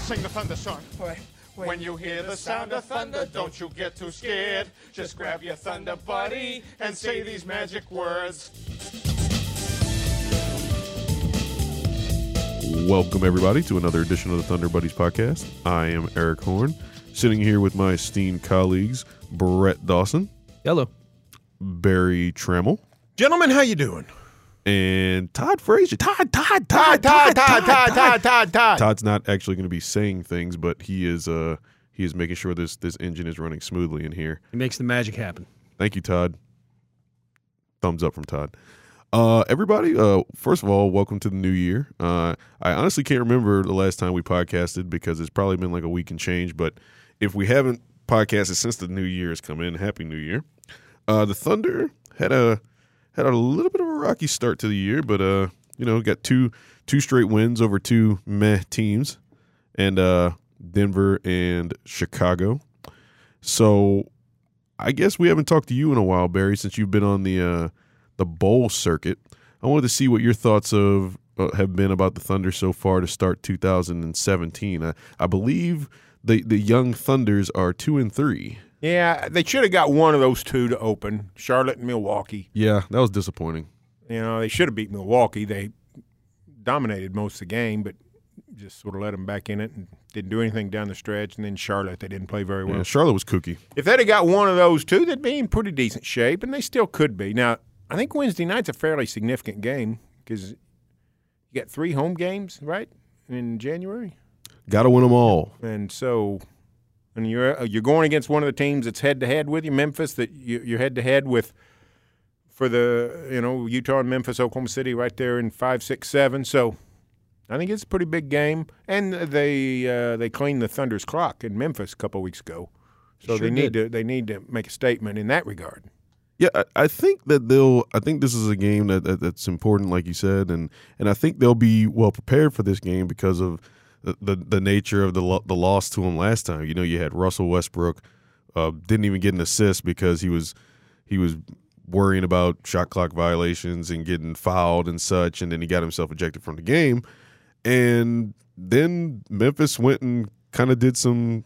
sing the thunder song. When you hear the sound of thunder, don't you get too scared. Just grab your thunder buddy and say these magic words. Welcome, everybody, to another edition of the Thunder Buddies podcast. I am Eric Horn, sitting here with my esteemed colleagues, Brett Dawson. Hello. Barry Trammell. Gentlemen, how you doing? And Todd Frazier. Todd. Todd's not actually going to be saying things, but he is making sure this engine is running smoothly in here. He makes the magic happen. Thank you, Todd. Thumbs up from Todd. Everybody, first of all, welcome to the new year. I honestly can't remember the last time we podcasted because it's probably been like a week and change, but if we haven't podcasted since the new year has come in, Happy New Year. The Thunder had a little bit of a rocky start to the year, but got two straight wins over two meh teams, and Denver and Chicago. So I guess we haven't talked to you in a while, Barry, since you've been on the bowl circuit. I wanted to see what your thoughts have been about the Thunder so far to start 2017. I believe the young Thunders are 2-3. Yeah, they should have got one of those two to open, Charlotte and Milwaukee. Yeah, that was disappointing. You know, they should have beat Milwaukee. They dominated most of the game, but just sort of let them back in it and didn't do anything down the stretch. And then Charlotte, they didn't play very well. Yeah, Charlotte was kooky. If they'd have got one of those two, they'd be in pretty decent shape, and they still could be. Now, I think Wednesday night's a fairly significant game because you got 3 home games, right, in January? Got to win them all. And so – and you're going against one of the teams that's head-to-head with you, Memphis, that you're head-to-head with for the, Utah and Memphis, Oklahoma City right there in 5, 6, 7. So I think it's a pretty big game. And they cleaned the Thunder's clock in Memphis a couple of weeks ago. So Sure they need to make a statement in that regard. Yeah, I think that I think this is a game that's important, like you said, and I think they'll be well prepared for this game because of the nature of the loss to him last time. You had Russell Westbrook didn't even get an assist because he was worrying about shot clock violations and getting fouled and such, and then he got himself ejected from the game. And then Memphis went and kind of did some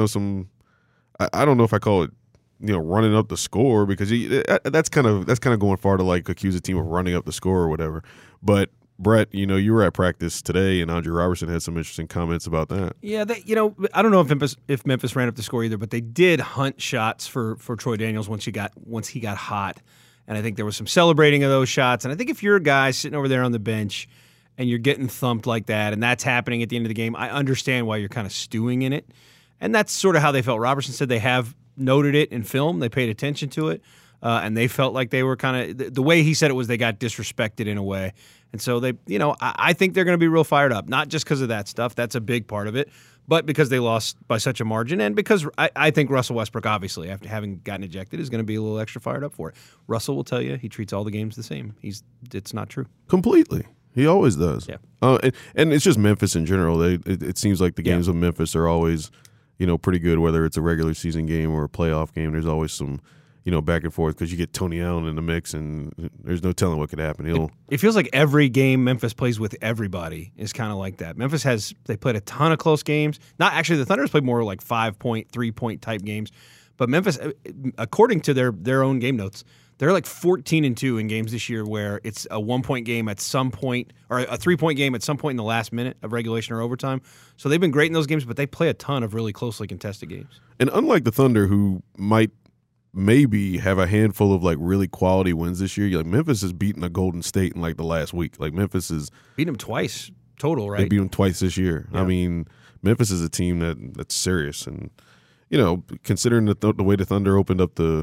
I don't know if I call it running up the score because that's kind of going far to like accuse a team of running up the score or whatever. But Brett, you were at practice today, and Andre Robertson had some interesting comments about that. Yeah, I don't know if Memphis ran up the score either, but they did hunt shots for Troy Daniels once he got hot, and I think there was some celebrating of those shots. And I think if you're a guy sitting over there on the bench and you're getting thumped like that, and that's happening at the end of the game, I understand why you're kind of stewing in it, and that's sort of how they felt. Robertson said they have noted it in film, they paid attention to it, and they felt like they were kind of the way he said it was they got disrespected in a way. And so they, I think they're going to be real fired up, not just because of that stuff. That's a big part of it, but because they lost by such a margin, and because I think Russell Westbrook, obviously, after having gotten ejected, is going to be a little extra fired up for it. Russell will tell you he treats all the games the same. It's not true. Completely. He always does. Yeah. And it's just Memphis in general. It seems like the games of Memphis are always, pretty good, whether it's a regular season game or a playoff game. There's always some back and forth because you get Tony Allen in the mix, and there's no telling what could happen. It feels like every game Memphis plays with everybody is kind of like that. Memphis they played a ton of close games. Not actually, the Thunder's played more like 5-point, 3-point type games, but Memphis, according to their own game notes, they're like 14-2 in games this year where it's a 1-point game at some point or a 3-point game at some point in the last minute of regulation or overtime. So they've been great in those games, but they play a ton of really closely contested games. And unlike the Thunder, who might maybe have a handful of like really quality wins this year. Like Memphis has beaten a Golden State in like the last week. Like Memphis is beat them twice total, right? They beat them twice this year. Yeah. I mean, Memphis is a team that's serious, and considering the way the Thunder opened up the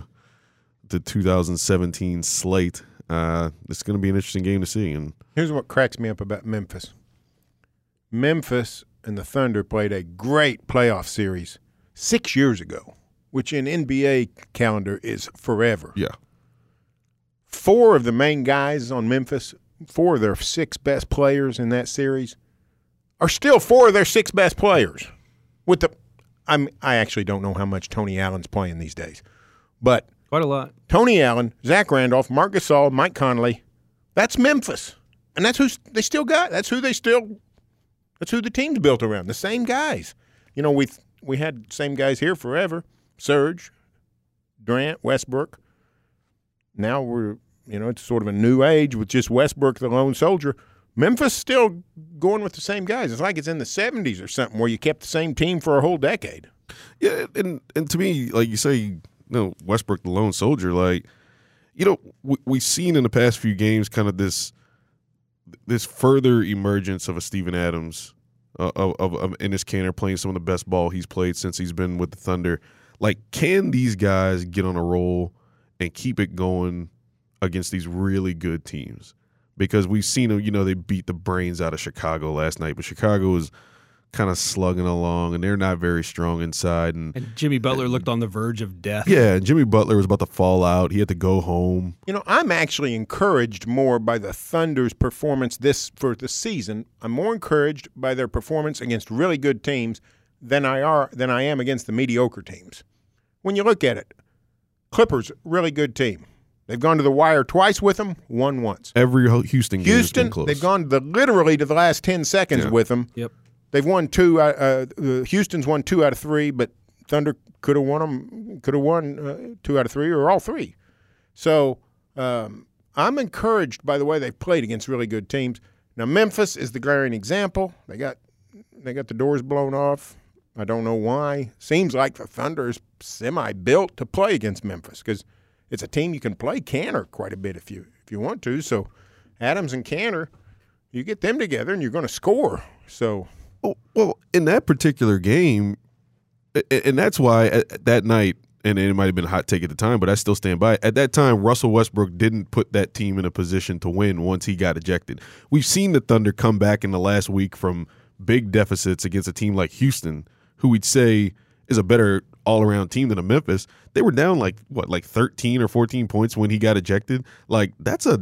2017 slate, it's going to be an interesting game to see. And here's what cracks me up about Memphis. Memphis and the Thunder played a great playoff series 6 years ago, which in NBA calendar is forever. Yeah. 4 of the main guys on Memphis, 4 of their 6 best players in that series, are still 4 of their 6 best players. I actually don't know how much Tony Allen's playing these days, but quite a lot. Tony Allen, Zach Randolph, Marc Gasol, Mike Conley, that's Memphis, and that's who they still got. That's who they still That's who the team's built around, the same guys. You know, we had same guys here forever, Serge, Durant, Westbrook. Now it's sort of a new age with just Westbrook, the lone soldier. Memphis still going with the same guys. It's like it's in the 70s or something where you kept the same team for a whole decade. Yeah, and to me, like you say, Westbrook, the lone soldier, like, we've seen in the past few games kind of this further emergence of a Steven Adams, of Enes Kanter playing some of the best ball he's played since he's been with the Thunder. Like, can these guys get on a roll and keep it going against these really good teams? Because we've seen them, they beat the brains out of Chicago last night, but Chicago was kind of slugging along, and they're not very strong inside. And Jimmy Butler looked on the verge of death. Yeah, and Jimmy Butler was about to fall out. He had to go home. I'm actually encouraged more by the Thunder's performance for the season. I'm more encouraged by their performance against really good teams than I am against the mediocre teams. When you look at it, Clippers, really good team. They've gone to the wire twice with them, won once. Every Houston game has been close. They've gone literally to the last 10 seconds with them. Yep. They've won two. Houston's won 2 out of 3, but Thunder could have won 2 out of 3 or all 3. So I'm encouraged by the way they've played against really good teams. Now Memphis is the glaring example. They got the doors blown off. I don't know why. Seems like the Thunder is semi-built to play against Memphis because it's a team you can play Kanter quite a bit if you want to. So Adams and Kanter, you get them together and you're going to score. So well, in that particular game, and that's why that night, and it might have been a hot take at the time, but I still stand by it. At that time, Russell Westbrook didn't put that team in a position to win once he got ejected. We've seen the Thunder come back in the last week from big deficits against a team like Houston, who we'd say is a better all-around team than a Memphis. They were down like 13 or 14 points when he got ejected. Like that's a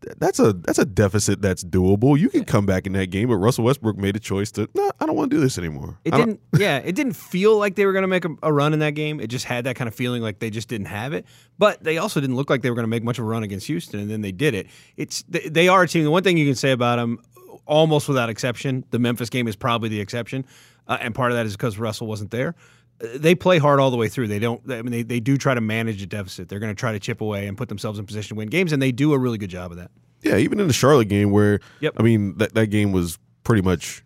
deficit that's doable. You can come back in that game, but Russell Westbrook made a choice to, I don't want to do this anymore. It didn't feel like they were going to make a run in that game. It just had that kind of feeling like they just didn't have it. But they also didn't look like they were going to make much of a run against Houston, and then they did it. They are a team. The one thing you can say about them, almost without exception, the Memphis game is probably the exception, and part of that is because Russell wasn't there. They play hard all the way through. They do try to manage a deficit. They're going to try to chip away and put themselves in position to win games, and they do a really good job of that. Yeah, even in the Charlotte game where, yep. That game was pretty much,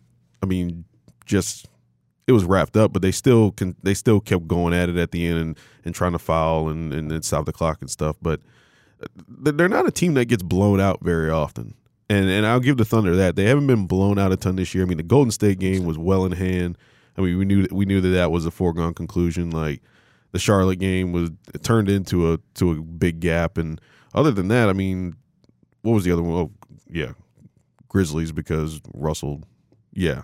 just it was wrapped up, but they still kept going at it at the end and trying to foul and stop the clock and stuff. But they're not a team that gets blown out very often. And I'll give the Thunder that. They haven't been blown out a ton this year. The Golden State game was well in hand. We knew that was a foregone conclusion. Like the Charlotte game it turned into a big gap. And other than that, what was the other one? Oh, yeah, Grizzlies because Russell. Yeah,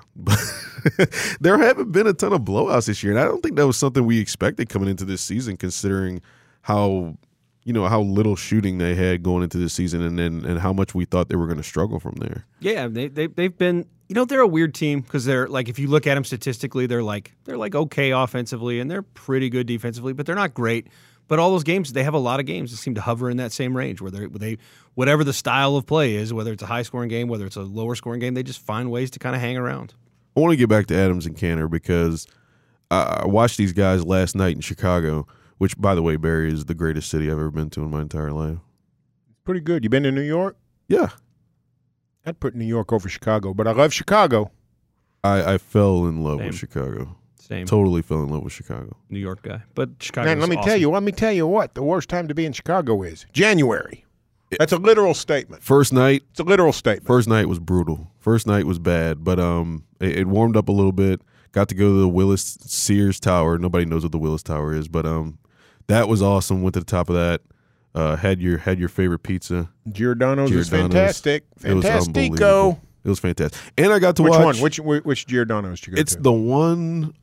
there haven't been a ton of blowouts this year, and I don't think that was something we expected coming into this season, considering how little shooting they had going into this season, and how much we thought they were going to struggle from there. Yeah, they've been. They're a weird team because they're like, if you look at them statistically, they're like okay offensively and they're pretty good defensively, but they're not great. But all those games, they have a lot of games that seem to hover in that same range where they whatever the style of play is, whether it's a high-scoring game, whether it's a lower-scoring game, they just find ways to kind of hang around. I want to get back to Adams and Kanter because I watched these guys last night in Chicago, which, by the way, Barry, is the greatest city I've ever been to in my entire life. Pretty good. You been to New York? Yeah. I'd put New York over Chicago, but I love Chicago. I fell in love with Chicago. Same. Totally fell in love with Chicago. New York guy. But Chicago. Man, let me tell you what the worst time to be in Chicago is. January. That's a literal statement. First night. It's a literal statement. First night was brutal. First night was bad, but it warmed up a little bit. Got to go to the Willis Sears Tower. Nobody knows what the Willis Tower is, but that was awesome. Went to the top of that. Had your favorite pizza. Giordano's was fantastic. It was unbelievable. It was fantastic. And I got to watch. Which one? Which Giordano's did you go to? It's the one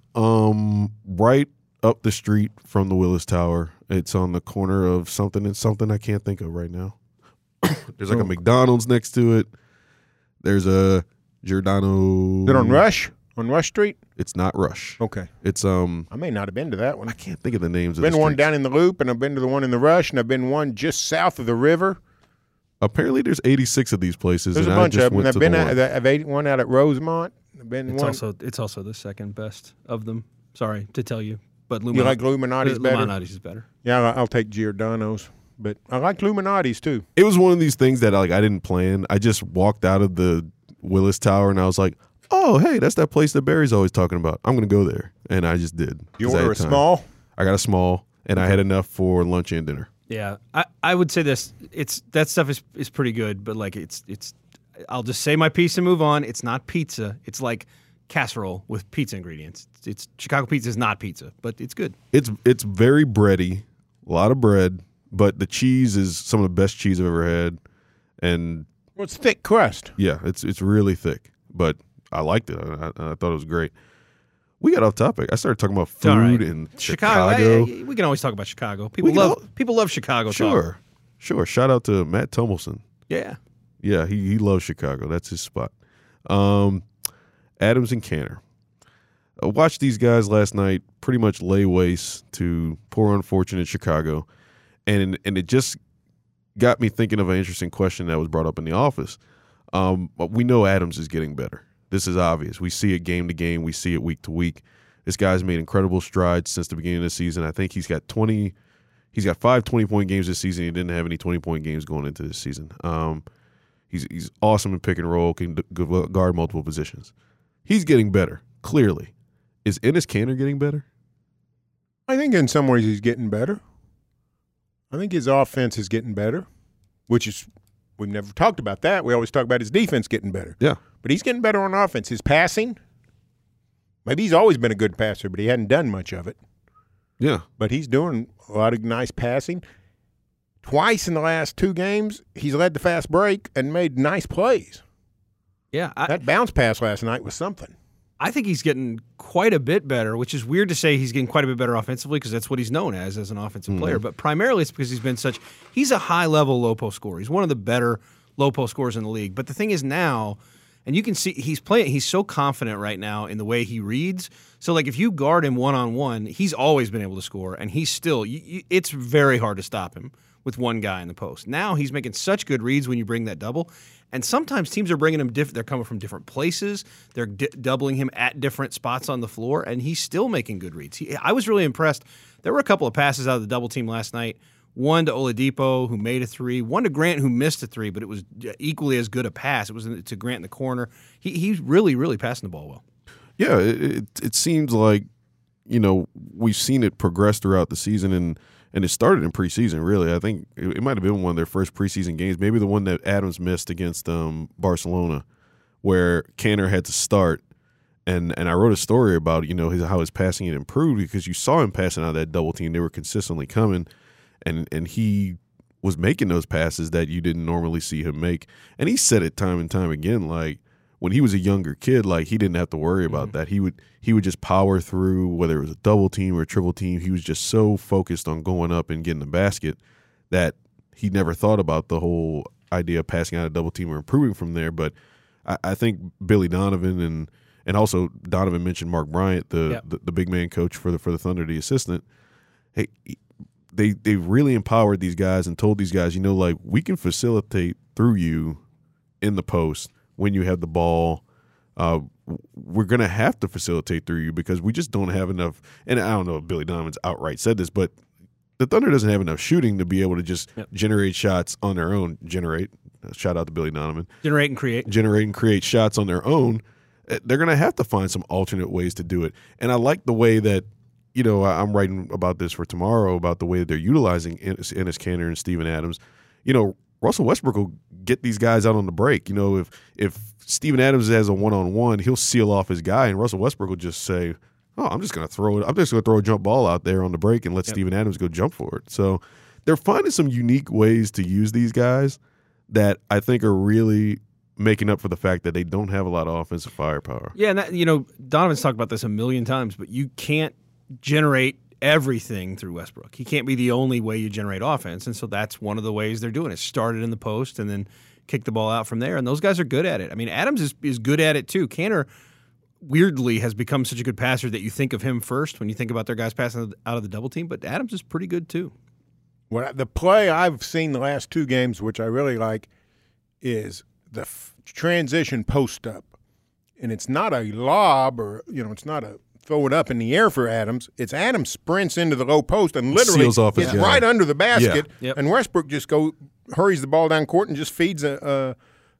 right up the street from the Willis Tower. It's on the corner of something and something I can't think of right now. There's like a McDonald's next to it. There's a Giordano. Is it on Rush? On Rush Street? It's not Rush. Okay. It's I may not have been to that one. I can't think of the names of I've the been one streets. down in the Loop, and I've been to the one in the Rush, and I've been one just south of the river. Apparently there's 86 of these places. There's and a bunch I just of them. went to the one. I've ate one out at Rosemont. It's also the second best of them. Sorry to tell you, but You like Illuminati's better? Illuminati's is better. Yeah, I'll take Giordano's, but I like Illuminati's too. It was one of these things that like I didn't plan. I just walked out of the Willis Tower and I was like, oh, hey, that's that place that Barry's always talking about. I'm going to go there. And I just did. You 'Cause I order a had time. small? I got a small, and I had enough for lunch and dinner. Yeah, I would say this. That stuff is pretty good, but like it's. I'll just say my piece and move on. It's not pizza. It's like casserole with pizza ingredients. It's Chicago pizza is not pizza, but it's good. It's very bready, a lot of bread, but the cheese is some of the best cheese I've ever had, and Well, it's thick crust. yeah, it's really thick. But I liked it. I thought it was great. We got off topic. I started talking about It's all right. food in Chicago. Hey, we can always talk about Chicago. People We can love Chicago. Sure. Talk. Sure. Shout out to Matt Tummelson. Yeah. Yeah, he loves Chicago. That's his spot. Adams and Canner. I watched these guys last night pretty much lay waste to poor, unfortunate Chicago. And it just got me thinking of an interesting question that was brought up in the office. We know Adams is getting better. This is obvious. We see it game to game. We see it week to week. This guy's made incredible strides since the beginning of the season. I think he's got 5 20-point games this season. He didn't have any 20-point games going into this season. He's awesome in pick and roll, can guard multiple positions. He's getting better, clearly. Is Enes Kanter getting better? I think in some ways he's getting better. I think his offense is getting better, which is we've never talked about that. We always talk about his defense getting better. Yeah. But he's getting better on offense. His passing, maybe he's always been a good passer, but he hadn't done much of it. Yeah. But he's doing a lot of nice passing. Twice in the last 2 games, he's led the fast break and made nice plays. Yeah. That bounce pass last night was something. I think he's getting quite a bit better, which is weird to say he's getting quite a bit better offensively because that's what he's known as an offensive player. But primarily it's because he's a high-level low-post scorer. He's one of the better low-post scorers in the league. But the thing is now, and you can see he's so confident right now in the way he reads. So, like, if you guard him one-on-one, he's always been able to score, and he's still it's very hard to stop him with one guy in the post. Now he's making such good reads when you bring that double. And sometimes teams are bringing him they're coming from different places. They're doubling him at different spots on the floor, and he's still making good reads. I was really impressed. There were a couple of passes out of the double team last night. One to Oladipo, who made a 3. One to Grant, who missed a 3, but it was equally as good a pass. It was to Grant in the corner. He's really, really passing the ball well. Yeah, it seems like, we've seen it progress throughout the season, and it started in preseason, really. I think it might have been one of their first preseason games, maybe the one that Adams missed against Barcelona, where Kanter had to start. And I wrote a story about, how his passing had improved because you saw him passing out of that double team. They were consistently coming, and he was making those passes that you didn't normally see him make. And he said it time and time again, like, when he was a younger kid, like, he didn't have to worry about that. He would just power through, whether it was a double team or a triple team. He was just so focused on going up and getting the basket that he never thought about the whole idea of passing out a double team or improving from there. But I think Billy Donovan and also Donovan mentioned Mark Bryant, the big man coach for the Thunder, the assistant. Hey, they really empowered these guys and told these guys, like, we can facilitate through you in the post. When you have the ball, we're going to have to facilitate through you because we just don't have enough. And I don't know if Billy Donovan's outright said this, but the Thunder doesn't have enough shooting to be able to just generate shots on their own. Shout out to Billy Donovan. Generate and create shots on their own. They're going to have to find some alternate ways to do it. And I like the way that, I'm writing about this for tomorrow, about the way that they're utilizing Enes Kanter and Steven Adams. Russell Westbrook will get these guys out on the break. If Steven Adams has a one-on-one, he'll seal off his guy, and Russell Westbrook will just say, "Oh, I'm just going to throw a jump ball out there on the break and let Steven Adams go jump for it." So they're finding some unique ways to use these guys that I think are really making up for the fact that they don't have a lot of offensive firepower. Yeah, and Donovan's talked about this a million times, but you can't generate everything through Westbrook. He can't be the only way you generate offense, and so that's one of the ways they're doing it. Started in the post and then kick the ball out from there, and those guys are good at it. I mean, Adams is good at it too. Kanter, weirdly, has become such a good passer that you think of him first when you think about their guys passing out of the double team, but Adams is pretty good too. The play I've seen the last 2 games, which I really like, is the transition post-up. and it's not a lob or it's not a throw it up in the air for Adams. It's Adams sprints into the low post and literally Seals off his it's guy. right under the basket, Yeah. Yep. and Westbrook just hurries the ball down court and just feeds a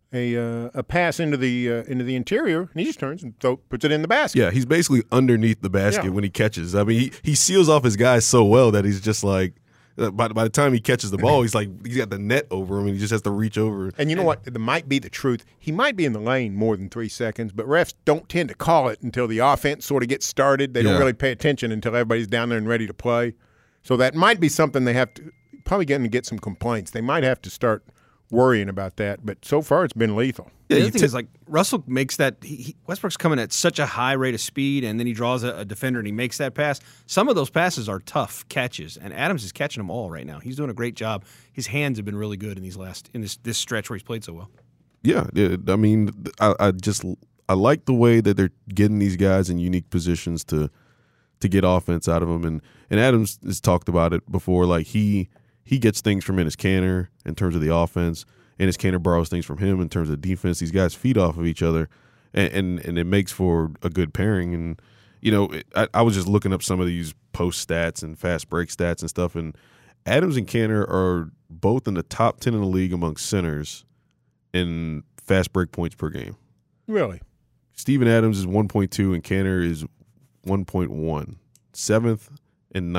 pass into the interior, and he just turns and puts it in the basket. Yeah, he's basically underneath the basket Yeah. when he catches. I mean, he seals off his guy so well that he's just like, by the time he catches the ball, he's got the net over him, and he just has to reach over. And you know what? It might be the truth. He might be in the lane more than 3 seconds, but refs don't tend to call it until the offense sort of gets started. They don't really pay attention until everybody's down there and ready to play. So that might be something they have to probably going to get some complaints. They might have to start worrying about that, but so far it's been lethal. The Yeah, other thing is, like, Russell makes that Westbrook's coming at such a high rate of speed, and then he draws a defender and he makes that pass. Some of those passes are tough catches, and Adams is catching them all right now. He's doing a great job. His hands have been really good in this stretch where he's played so well. Yeah, I mean, I like the way that they're getting these guys in unique positions to get offense out of them, and Adams has talked about it before. Like he gets things from Enes Kanter in terms of the offense. Enes Kanter borrows things from him in terms of defense. These guys feed off of each other, and it makes for a good pairing. And I was just looking up some of these post stats and fast break stats and stuff, and Adams and Kanter are both in the top 10 in the league among centers in fast break points per game. Really? Steven Adams is 1.2 and Kanter is 1.1. 7th and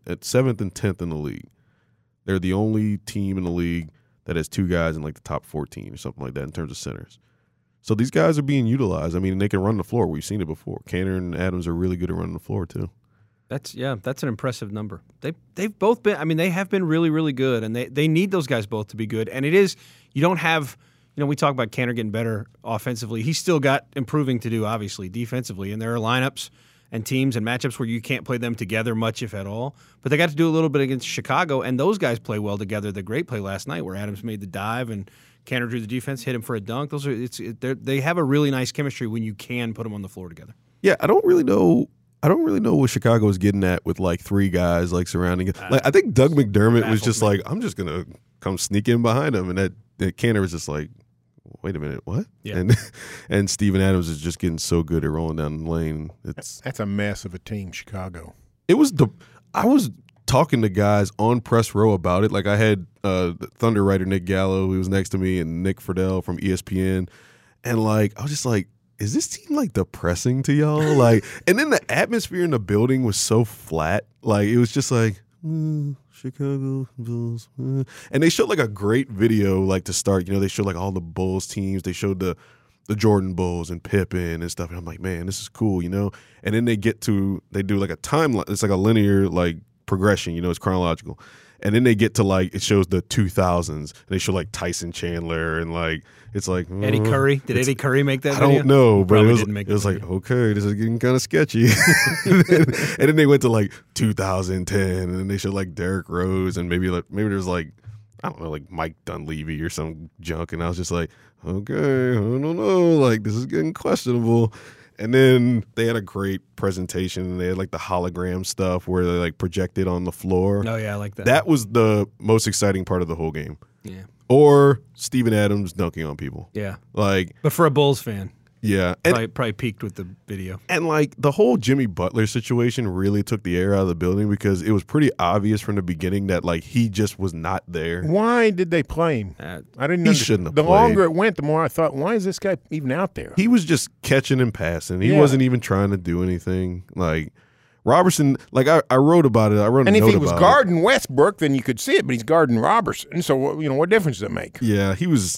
10th in the league. They're the only team in the league that has two guys in like the top 14 or something like that in terms of centers. So these guys are being utilized. I mean, they can run the floor. We've seen it before. Kanter and Adams are really good at running the floor too. That's an impressive number. They've both been. I mean, they have been really, really good, and they need those guys both to be good. And it is, you don't have, we talk about Kanter getting better offensively. He's still got improving to do, obviously, defensively. And there are lineups and teams and matchups where you can't play them together much, if at all. But they got to do a little bit against Chicago, and those guys play well together. The great play last night where Adams made the dive and Kanter drew the defense, hit him for a dunk. They have a really nice chemistry when you can put them on the floor together. Yeah, I don't really know what Chicago is getting at with like three guys like surrounding it. Like I think Doug McDermott was just like, I'm just gonna come sneak in behind him, and that Kanter was just like, wait a minute, what? Yeah. And Steven Adams is just getting so good at rolling down the lane. That's a mess of a team, Chicago. I was talking to guys on press row about it. Like I had Thunder writer Nick Gallo, who was next to me, and Nick Friedel from ESPN, and like I was just like, is this team like depressing to y'all? Like, and then the atmosphere in the building was so flat. Like it was just like Chicago Bulls, and they showed like a great video like to start. They showed like all the Bulls teams. They showed the Jordan Bulls and Pippen and stuff. And I'm like, man, this is cool, And then they do like a timeline. It's like a linear like progression. It's chronological. And then they get to like it shows the 2000s. And they show like Tyson Chandler and like it's like Eddie Curry. Did Eddie Curry make that I video? don't know, but Probably it was like, okay, this is getting kind of sketchy. and then they went to like 2010, and then they showed like Derrick Rose, and maybe there's like, I don't know, like Mike Dunleavy or some junk, and I was just like, okay, I don't know, like this is getting questionable. And then they had a great presentation, and they had like the hologram stuff where they like projected on the floor. Oh yeah, I like that. That was the most exciting part of the whole game. Yeah. Or Steven Adams dunking on people. Yeah. Like, but for a Bulls fan, yeah, probably peaked with the video. And like the whole Jimmy Butler situation really took the air out of the building because it was pretty obvious from the beginning that like he just was not there. Why did they play him? I didn't. He shouldn't have The played. longer it went, the more I thought, why is this guy even out there? He was just catching and passing. He wasn't even trying to do anything. Like Robertson, like I wrote about it. I wrote a and if note he was about guarding Westbrook, then you could see it, but he's guarding Robertson. So what difference does it make? Yeah, he was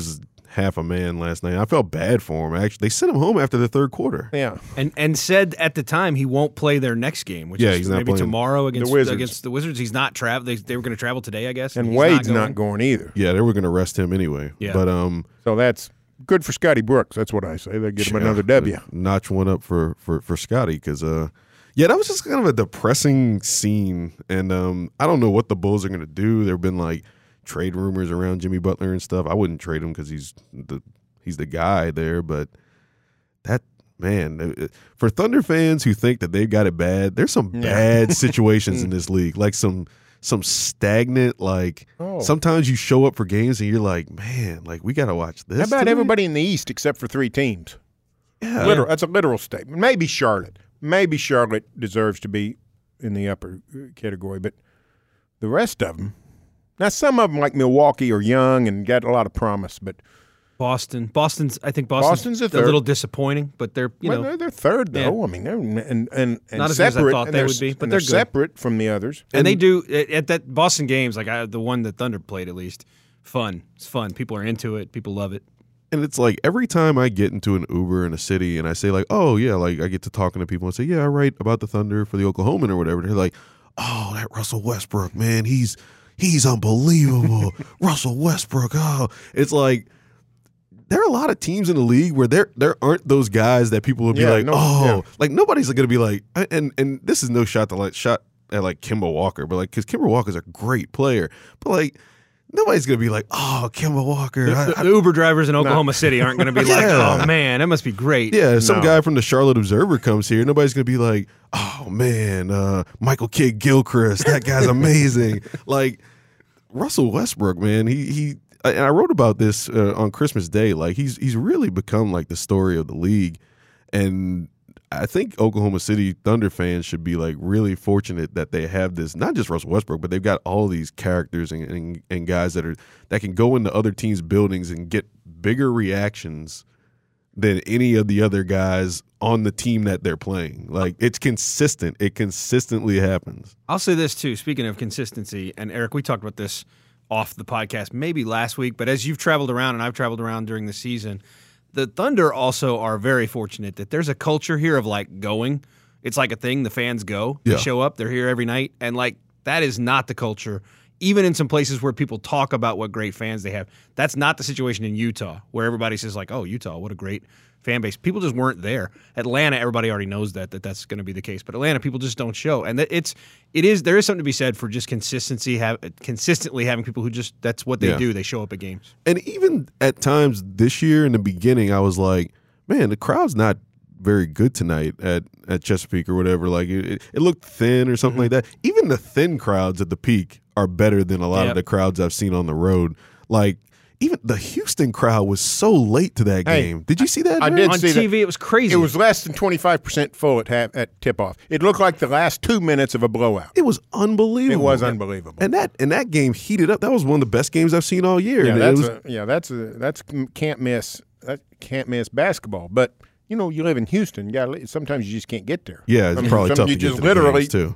half a man last night. I felt bad for him. Actually, they sent him home after the third quarter. Yeah, and said at the time he won't play their next game, which is he's not maybe playing. tomorrow against the Wizards. He's not traveling. They were going to travel today, I guess. And he's Wade's not going either. Yeah, they were going to rest him anyway. Yeah. But so that's good for Scotty Brooks. That's what I say. They get him another W. Notch one up for Scotty because yeah, that was just kind of a depressing scene, and I don't know what the Bulls are going to do. There have been like trade rumors around Jimmy Butler and stuff. I wouldn't trade him because he's the guy there, but that man, for Thunder fans who think that they've got it bad, there's some bad situations in this league, like some stagnant, like sometimes you show up for games and you're like, man, like we got to watch this. How about today? everybody in the East except for 3 teams? Yeah. That's a literal statement. Maybe Charlotte. Maybe Charlotte deserves to be in the upper category, but the rest of them. Now, some of them, like Milwaukee, are young and got a lot of promise, but Boston's a third. little disappointing, but they're they're third though. Yeah. I mean, they're and Not as separate. good as I thought and they they're, would be, but and they're they're good. separate from the others. and they do at that Boston games, like the one that Thunder played at least. Fun. It's fun. People are into it. People love it. And it's like every time I get into an Uber in a city and I say like, oh yeah, like I get to talking to people and say, yeah, I write about the Thunder for the Oklahoman or whatever. They're like, oh, that Russell Westbrook, man, he's unbelievable. Russell Westbrook. Oh, it's like there are a lot of teams in the league where there aren't those guys that people will be like, like nobody's going to be like, and this is no shot at like Kemba Walker, but like because Kemba Walker's a great player, but like. Nobody's going to be like, oh, Kemba Walker. The Uber drivers in Oklahoma City aren't going to be like, oh, man, that must be great. Yeah, some guy from the Charlotte Observer comes here. Nobody's going to be like, oh, man, Michael Kidd Gilchrist. That guy's amazing. Like, Russell Westbrook, man, and I wrote about this on Christmas Day. Like, he's really become like the story of the league. And I think Oklahoma City Thunder fans should be like really fortunate that they have this, not just Russell Westbrook, but they've got all these characters and guys that can go into other teams' buildings and get bigger reactions than any of the other guys on the team that they're playing. Like it's consistent. It consistently happens. I'll say this too, speaking of consistency, and Eric, we talked about this off the podcast maybe last week, but as you've traveled around and I've traveled around during the season, the Thunder also are very fortunate that there's a culture here of like going. It's like a thing. The fans go. They show up. They're here every night. And like that is not the culture, even in some places where people talk about what great fans they have. That's not the situation in Utah, where everybody says like, oh, Utah, what a great fan base. People just weren't there. Atlanta, everybody already knows that's going to be the case. But Atlanta, people just don't show. And there is something to be said for just consistently having people who just, that's what they do. They show up at games. And even at times this year in the beginning, I was like, man, the crowd's not very good tonight at Chesapeake or whatever. Like it looked thin or something like that. Even the thin crowds at the Peak are better than a lot of the crowds I've seen on the road. Like, even the Houston crowd was so late to that game. Did you see that? I did see TV, that. It was crazy. It was less than 25% full at tip-off. It looked like the last 2 minutes of a blowout. It was unbelievable. It was unbelievable. And that game heated up. That was one of the best games I've seen all year. Yeah, that's can't miss basketball. But you know, you live in Houston. Sometimes you just can't get there. Yeah, it's probably tough to get to the games too.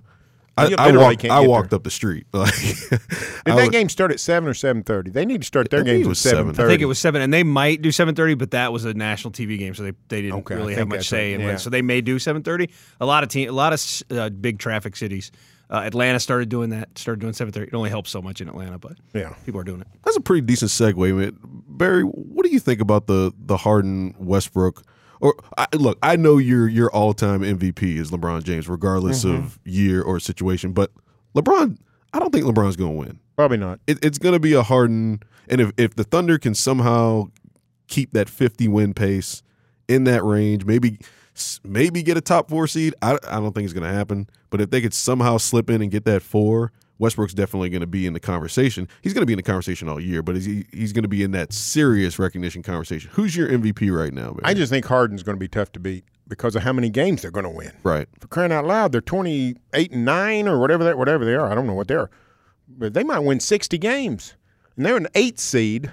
I walked up the street. Did that game start at 7 or 7:30? They need to start their games at 7:30. I think it was 7, and they might do 7:30, but that was a national TV game, so they didn't really have much say in it. So they may do 7:30. A lot of big traffic cities. Atlanta started doing that. Started doing 7:30. It only helps so much in Atlanta, but people are doing it. That's a pretty decent segue, man. Barry, what do you think about the Harden Westbrook? Or look, I know your all-time MVP is LeBron James, regardless of year or situation. But LeBron, I don't think LeBron's going to win. Probably not. It's going to be a Harden, and if the Thunder can somehow keep that 50-win pace in that range, maybe get a top 4 seed. I don't think it's going to happen. But if they could somehow slip in and get that 4. Westbrook's definitely going to be in the conversation. He's going to be in the conversation all year, but he's going to be in that serious recognition conversation. Who's your MVP right now, Barry? I just think Harden's going to be tough to beat because of how many games they're going to win. Right. For crying out loud, they're 28-9 or whatever they are. I don't know what they are. But they might win 60 games. And they're an 8th seed,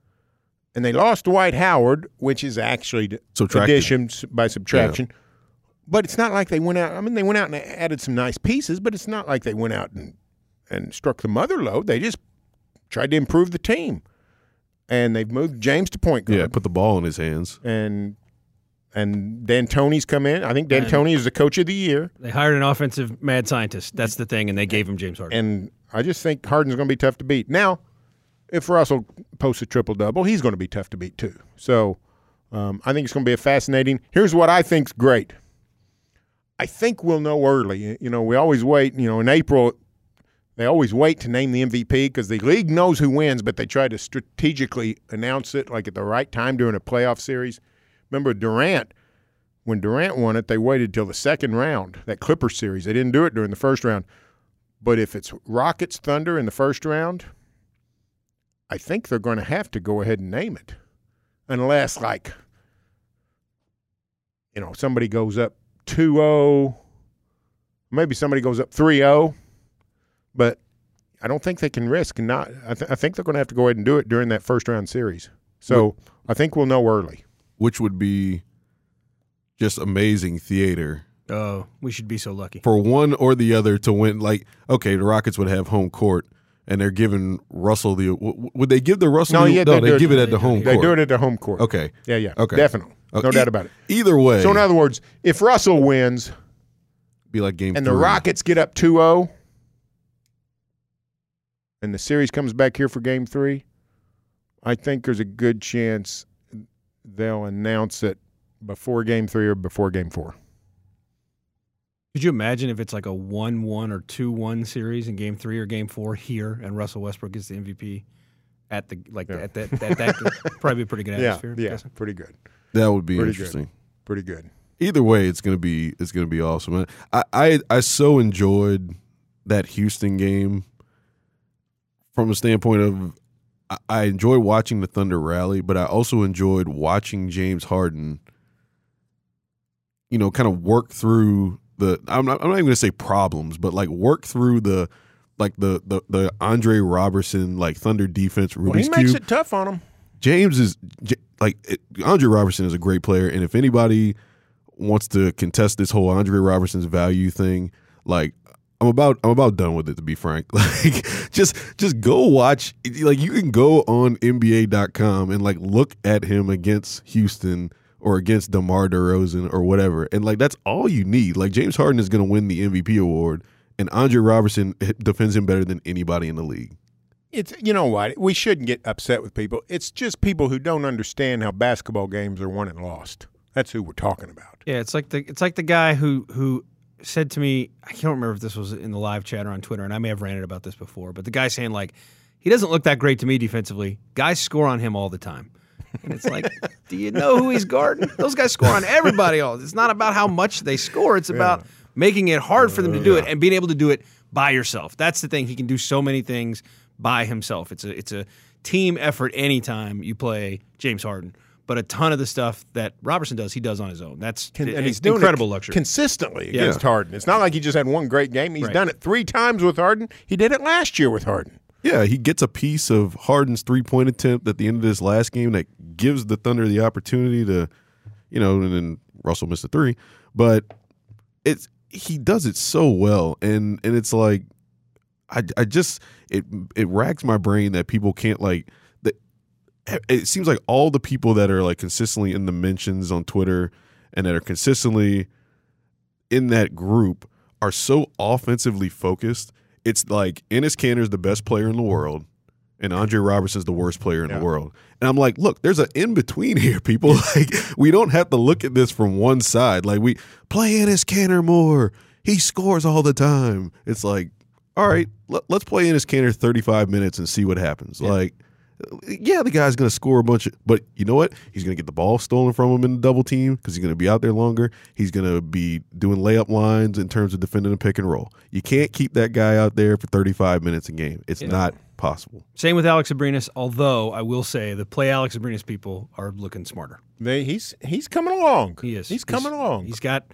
and they lost Dwight Howard, which is actually addition by subtraction. Yeah. But it's not like they went out. I mean, they went out and added some nice pieces, but it's not like they went out and struck the mother lode. They just tried to improve the team. And they've moved James to point guard. Yeah, put the ball in his hands. And D'Antoni's come in. I think D'Antoni is the coach of the year. They hired an offensive mad scientist. That's the thing, and they gave him James Harden. And I just think Harden's going to be tough to beat. Now, if Russell posts a triple-double, he's going to be tough to beat too. So I think it's going to be a fascinating – here's what I think's great. I think we'll know early. You know, we always wait. You know, in April – they always wait to name the MVP because the league knows who wins, but they try to strategically announce it like at the right time during a playoff series. Remember Durant, when Durant won it, they waited till the second round, that Clippers series. They didn't do it during the first round. But if it's Rockets Thunder in the first round, I think they're going to have to go ahead and name it. Unless, like, somebody goes up 2-0, maybe somebody goes up 3-0, but I don't think they can risk not. I think they're going to have to go ahead and do it during that first round series. So I think we'll know early. Which would be just amazing theater. Oh, we should be so lucky. For one or the other to win. Like, okay, the Rockets would have home court, and they're giving Russell the – would they give the Russell they give it at the home court. They do it at the home court. Okay. Yeah. Okay. Definitely. No doubt about it. Either way. So, in other words, if Russell wins be like game and 3. the Rockets get up 2-0 and the series comes back here for game 3, I think there's a good chance they'll announce it before game 3 or before game 4. Could you imagine if it's like a 1-1 or 2-1 series in game 3 or game 4 here and Russell Westbrook is the MVP at that probably be a pretty good atmosphere. Yeah, pretty good. That would be Pretty interesting. Good. Pretty good. Either way, it's gonna be awesome. I so enjoyed that Houston game from a standpoint of I enjoyed watching the Thunder rally, but I also enjoyed watching James Harden, kind of work through I'm not even gonna say problems, but like work through the Andre Robertson Thunder defense Rubik's He makes Cube. it tough on him. James is Andre Robertson is a great player, and if anybody wants to contest this whole Andre Robertson's value thing, I'm about done with it, to be frank. Just go watch. You can go on NBA.com and look at him against Houston or against DeMar DeRozan or whatever, and that's all you need. James Harden is going to win the MVP award, and Andre Robertson defends him better than anybody in the league. It's what? We shouldn't get upset with people. It's just people who don't understand how basketball games are won and lost. That's who we're talking about. Yeah, it's like the guy who said to me, I can't remember if this was in the live chat or on Twitter, and I may have ranted about this before, but the guy saying he doesn't look that great to me defensively. Guys score on him all the time. And it's do you know who he's guarding? Those guys score on everybody. It's not about how much they score. It's about making it hard for them to do it and being able to do it by yourself. That's the thing. He can do so many things by himself. It's a team effort anytime you play James Harden. But a ton of the stuff that Robertson does, he does on his own. And he's doing incredible it luxury. Consistently against Harden. It's not like he just had one great game. He's done it 3 times with Harden. He did it last year with Harden. Yeah, he gets a piece of Harden's 3-point attempt at the end of this last game that gives the Thunder the opportunity to, and then Russell missed a 3. But he does it so well, and it's I just it racks my brain that people can't that. It seems like all the people that are consistently in the mentions on Twitter and that are consistently in that group are so offensively focused. It's Enes Kanter's the best player in the world, and Andre Robertson's the worst player in the world. And I'm look, there's an in-between here, people. We don't have to look at this from one side. We play Enes Kanter more. He scores all the time. It's all right, let's play Enes Kanter 35 minutes and see what happens. Yeah. The guy's going to score a bunch but you know what? He's going to get the ball stolen from him in the double team because he's going to be out there longer. He's going to be doing layup lines in terms of defending a pick and roll. You can't keep that guy out there for 35 minutes a game. It's not possible. Same with Alex Abrinas, although I will say the play Alex Abrinas people are looking smarter. He's coming along. He is. He's coming along.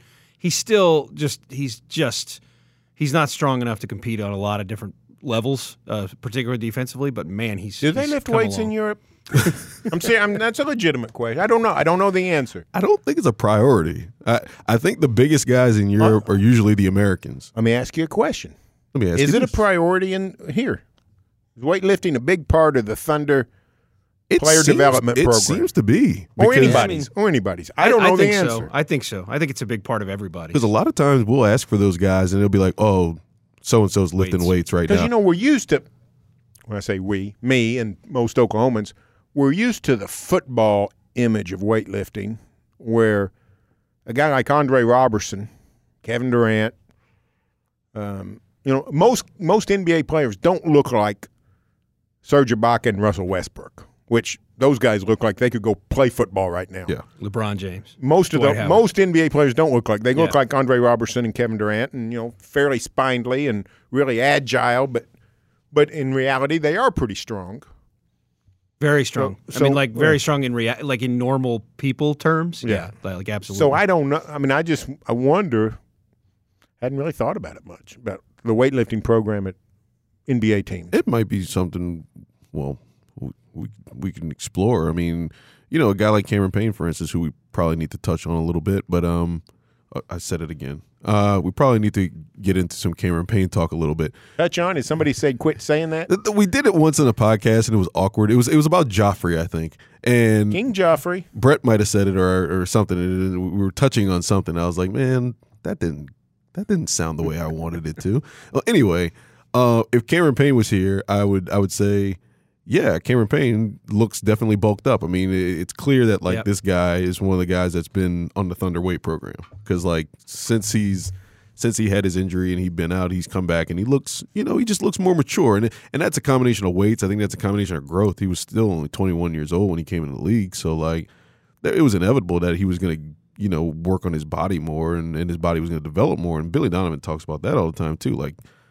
He's not strong enough to compete on a lot of different levels, particularly defensively, but man, Do they lift weights in Europe? I'm saying that's a legitimate question. I don't know. I don't know the answer. I don't think it's a priority. I think the biggest guys in Europe are usually the Americans. Let me ask you a question. Is it a priority in here? Is weightlifting a big part of the Thunder player development program? It seems to be. Or anybody's. I don't know the answer. So. I think so. I think it's a big part of everybody. Because a lot of times we'll ask for those guys, and they'll be like, oh, so-and-so's lifting weights right now. Because, we're used to, when I say we, me and most Oklahomans, we're used to the football image of weightlifting where a guy like Andre Robertson, Kevin Durant, most NBA players don't look like Serge Ibaka and Russell Westbrook, which those guys look like they could go play football right now. Yeah, LeBron James. Most NBA players don't look like. They look like Andre Robertson and Kevin Durant, and fairly spindly and really agile, but in reality they are pretty strong. Very strong. So- I mean, like very strong in like in normal people terms. Yeah. Like absolutely. So I don't know. I mean, I wonder. Hadn't really thought about it much about the weightlifting program at NBA teams. It might be something. Well, we can explore. I mean, a guy like Cameron Payne, for instance, who we probably need to touch on a little bit. But I said it again. We probably need to get into some Cameron Payne talk a little bit. Touch on. Did somebody say quit saying that? We did it once in a podcast, and it was awkward. It was about Joffrey, I think, and King Joffrey. Brett might have said it or something. And we were touching on something. I was like, man, that didn't sound the way I wanted it to. Well, anyway, if Cameron Payne was here, I would say, yeah, Cameron Payne looks definitely bulked up. I mean, it's clear that Yep. this guy is one of the guys that's been on the Thunder weight program because since he had his injury and he'd been out, he's come back and he looks, he just looks more mature. And that's a combination of weights. I think that's a combination of growth. He was still only 21 years old when he came into the league, so it was inevitable that he was going to work on his body more and his body was going to develop more. And Billy Donovan talks about that all the time too.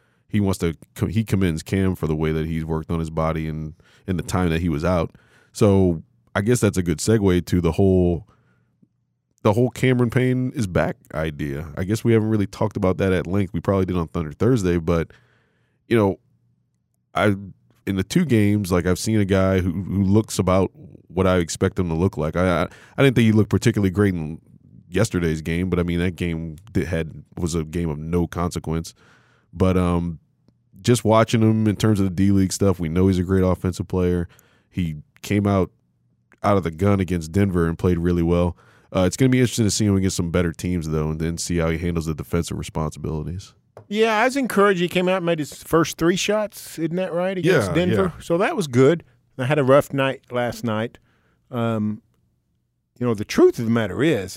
He commends Cam for the way that he's worked on his body and in the time that he was out. So I guess that's a good segue to the whole Cameron Payne is back idea. I guess we haven't really talked about that at length. We probably did on Thunder Thursday, but in the two games, I've seen a guy who looks about what I expect him to look like. I didn't think he looked particularly great in yesterday's game, but I mean that game was a game of no consequence. But just watching him in terms of the D-League stuff, we know he's a great offensive player. He came out of the gun against Denver and played really well. It's going to be interesting to see him against some better teams, though, and then see how he handles the defensive responsibilities. Yeah, I was encouraged. He came out and made his first 3 shots. Isn't that right, against Denver? Yeah. So that was good. I had a rough night last night. The truth of the matter is,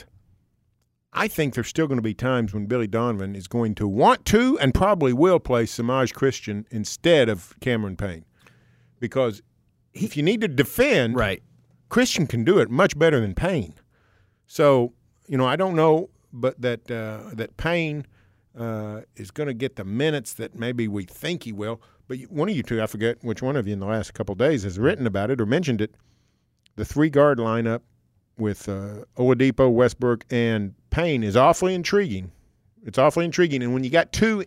I think there's still going to be times when Billy Donovan is going to want to and probably will play Samaj Christian instead of Cameron Payne. Because if you need to defend, right. Christian can do it much better than Payne. So, I don't know, but that Payne is going to get the minutes that maybe we think he will. But one of you two, I forget which one of you in the last couple of days has written about it or mentioned it, the 3-guard lineup with Oladipo, Westbrook, and Payne is awfully intriguing. It's awfully intriguing. And when you got 2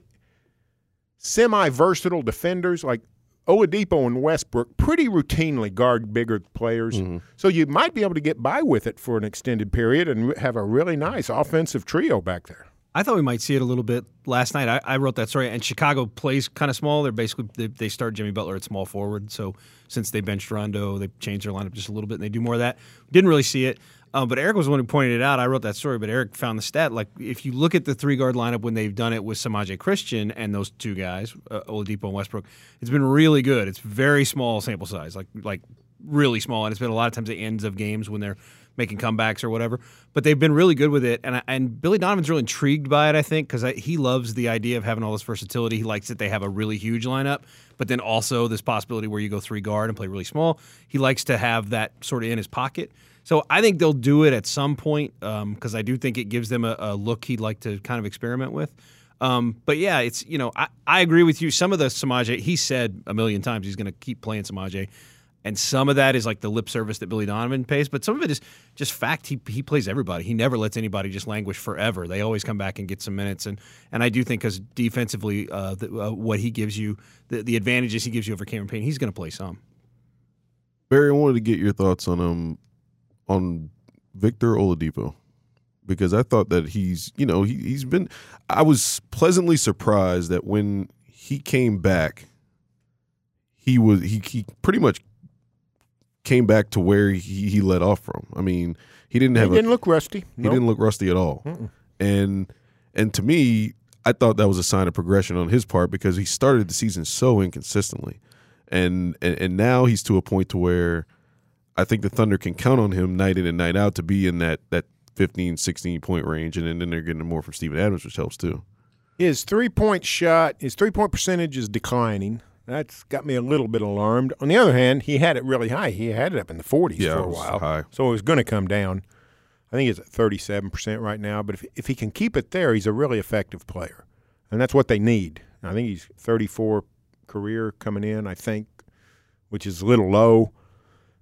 semi-versatile defenders like Oladipo and Westbrook pretty routinely guard bigger players. Mm-hmm. So you might be able to get by with it for an extended period and have a really nice offensive trio back there. I thought we might see it a little bit last night. I wrote that story, and Chicago plays kind of small. They're basically they start Jimmy Butler at small forward. So since they benched Rondo, they changed their lineup just a little bit, and they do more of that. Didn't really see it. But Eric was the one who pointed it out. I wrote that story, but Eric found the stat. If you look at the 3-guard lineup when they've done it with Samaje Christian and those 2 guys, Oladipo and Westbrook, it's been really good. It's very small sample size, like really small, and it's been a lot of times at ends of games when they're making comebacks or whatever. But they've been really good with it, and Billy Donovan's really intrigued by it, I think, because he loves the idea of having all this versatility. He likes that they have a really huge lineup, but then also this possibility where you go 3-guard and play really small. He likes to have that sort of in his pocket. So I think they'll do it at some point because I do think it gives them a look he'd like to kind of experiment with. But yeah, it's I agree with you. Some of the Samaje, he said a million times he's going to keep playing Samaje, and some of that is like the lip service that Billy Donovan pays. But some of it is just fact. He plays everybody. He never lets anybody just languish forever. They always come back and get some minutes. And I do think because defensively, what he gives you, the advantages he gives you over Cameron Payne, he's going to play some. Barry, I wanted to get your thoughts on Victor Oladipo, because I thought that he's been – I was pleasantly surprised that when he came back, he pretty much came back to where he let off from. I mean, he didn't look rusty. He didn't look rusty at all. And to me, I thought that was a sign of progression on his part because he started the season so inconsistently. And now he's to a point to where – I think the Thunder can count on him night in and night out to be in that 15, 16-point range, and then they're getting more from Steven Adams, which helps too. His 3-point percentage is declining. That's got me a little bit alarmed. On the other hand, he had it really high. He had it up in the 40s for a while. High. So it was going to come down. I think it's at 37% right now. But if he can keep it there, he's a really effective player. And that's what they need. I think he's 34 career coming in, I think, which is a little low.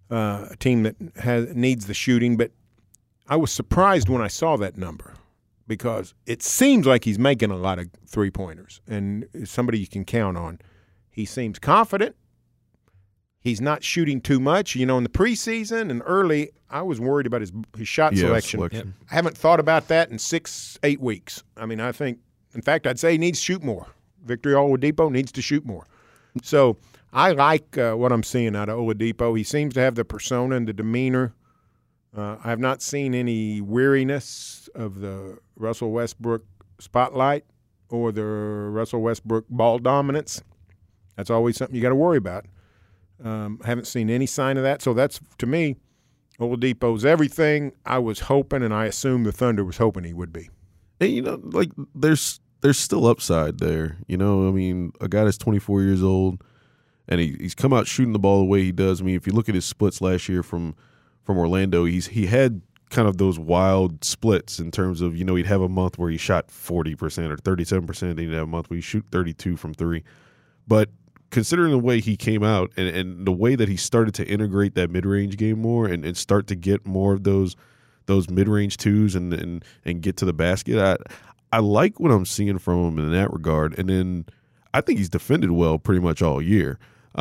a team that needs the shooting. But I was surprised when I saw that number because it seems like he's making a lot of three-pointers and somebody you can count on. He seems confident. He's not shooting too much. In the preseason and early, I was worried about his shot selection. Yep. I haven't thought about that in 6-8 weeks. I mean, I think, in fact, I'd say he needs to shoot more. Victor Oladipo needs to shoot more. So I like what I'm seeing out of Oladipo. He seems to have the persona and the demeanor. I have not seen any weariness of the Russell Westbrook spotlight or the Russell Westbrook ball dominance. That's always something you got to worry about. I haven't seen any sign of that. So that's, to me, Oladipo's everything I was hoping, and I assumed the Thunder was hoping he would be. And, there's still upside there. I mean, a guy that's 24 years old, and he's come out shooting the ball the way he does. I mean, if you look at his splits last year from Orlando, he had kind of those wild splits in terms of, he'd have a month where he shot 40% or 37%, and he'd have a month where he shoot 32 from three. But considering the way he came out and the way that he started to integrate that mid-range game more and start to get more of those mid-range twos and get to the basket, I like what I'm seeing from him in that regard. And then I think he's defended well pretty much all year.